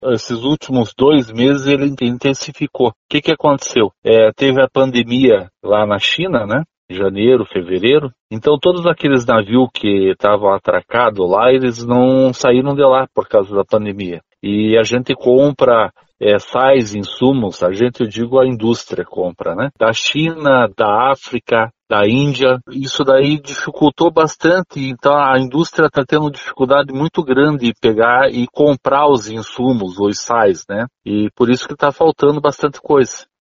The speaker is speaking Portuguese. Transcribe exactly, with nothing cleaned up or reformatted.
esses últimos dois meses ele intensificou. O que que aconteceu? É, teve a pandemia lá na China, né? Janeiro, fevereiro. Então todos aqueles navios que estavam atracados lá, eles não saíram de lá por causa da pandemia. E a gente compra é, sais, insumos, a gente, eu digo, a indústria compra, né? Da China, da África, da Índia. Isso daí dificultou bastante, então a indústria está tendo dificuldade muito grande em pegar e comprar os insumos, os sais, né? E por isso que está faltando bastante coisa.